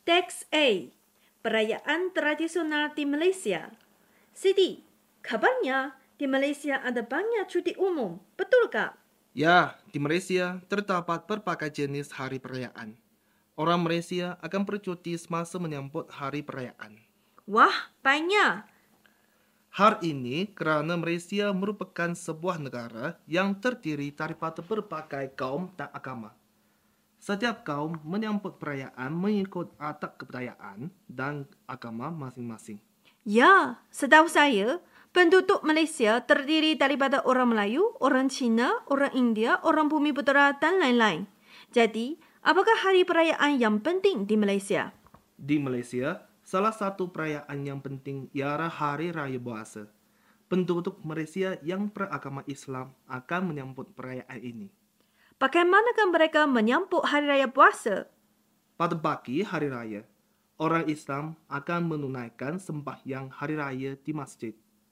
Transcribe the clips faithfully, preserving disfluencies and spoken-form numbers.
Teks A. Perayaan tradisional di Malaysia. Siti, kabarnya di Malaysia ada banyak cuti umum. Betul tak? Ya, di Malaysia terdapat berbagai jenis hari perayaan. Orang Malaysia akan bercuti semasa menyambut hari perayaan. Wah, banyak. Hal ini kerana Malaysia merupakan sebuah negara yang terdiri daripada berbagai kaum dan agama. Setiap kaum menyambut perayaan mengikut adat kebudayaan dan agama masing-masing. Ya, setahu saya, penduduk Malaysia terdiri daripada orang Melayu, orang Cina, orang India, orang Bumi Putera dan lain-lain. Jadi, apakah hari perayaan yang penting di Malaysia? Di Malaysia, salah satu perayaan yang penting ialah Hari Raya Puasa. Penduduk Malaysia yang beragama Islam akan menyambut perayaan ini. Bagaimanakah mereka menyambut Hari Raya Puasa? Pada pagi hari raya, orang Islam akan menunaikan sembahyang hari raya di masjid.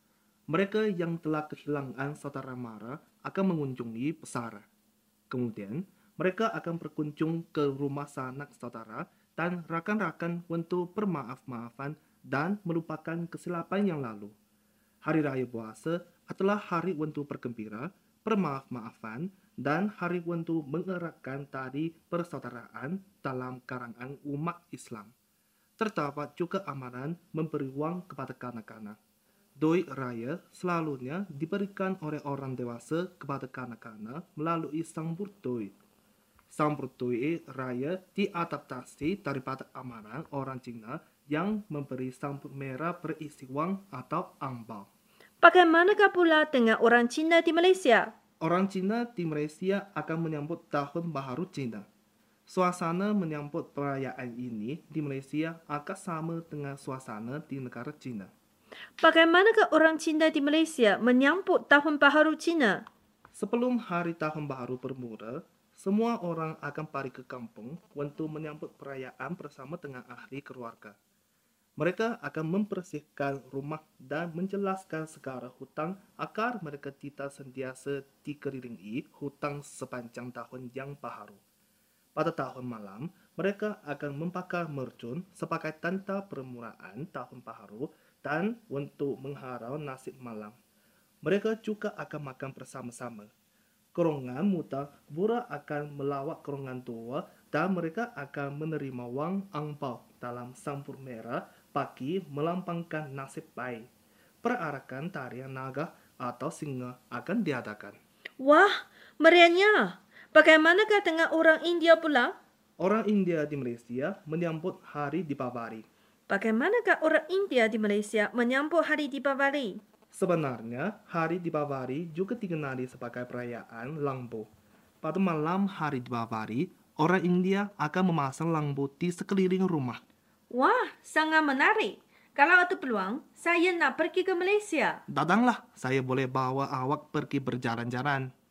Mereka yang telah kehilangan saudara mara akan mengunjungi pesara. Kemudian, mereka akan berkunjung ke rumah sanak saudara dan rakan-rakan untuk bermaaf-maafan dan melupakan kesilapan yang lalu. Hari Raya Puasa adalah hari untuk bergembira, bermaaf-maafan, dan hari untuk mengeratkan tali persaudaraan dalam kalangan umat Islam. Terdapat juga amaran memberi wang kepada kanak-kanak. Duit raya selalunya diberikan oleh orang dewasa kepada kanak-kanak melalui sambut duit. Sambut duit raya diadaptasi daripada amaran orang Cina yang memberi sambut merah berisi wang atau angpau. Bagaimanakah pula dengan orang Cina di Malaysia? Orang Cina di Malaysia akan menyambut Tahun Baharu Cina. Suasana menyambut perayaan ini di Malaysia agak sama dengan suasana di negara Cina. Bagaimanakah orang Cina di Malaysia menyambut Tahun Baharu Cina? Sebelum hari Tahun Baharu bermula, semua orang akan pergi ke kampung untuk menyambut perayaan bersama dengan ahli keluarga. Mereka akan membersihkan rumah dan menjelaskan segala hutang agar mereka tidak sentiasa dikelilingi hutang sepanjang tahun yang baharu. Pada tahun malam, mereka akan membakar mercun sebagai tanda permulaan tahun baharu dan untuk mengharau nasib malam. Mereka juga akan makan bersama-sama. Golongan muda pura akan melawat golongan tua dan mereka akan menerima wang angpau dalam sambut merah bagi melambangkan nasib baik. Perarakan tarian naga atau singa akan diadakan. Wah, meriahnya. Bagaimanakah dengan orang India pula? Orang India di Malaysia menyambut Hari Deepavali. Bagaimanakah orang India di Malaysia menyambut Hari Deepavali? Sebenarnya, Hari Deepavali juga dikenali sebagai perayaan lampu. Pada malam Hari Deepavali, orang India akan memasang lampu di sekeliling rumah. Wah, sangat menarik. Kalau ada peluang, saya nak pergi ke Malaysia. Datanglah, saya boleh bawa awak pergi berjalan-jalan.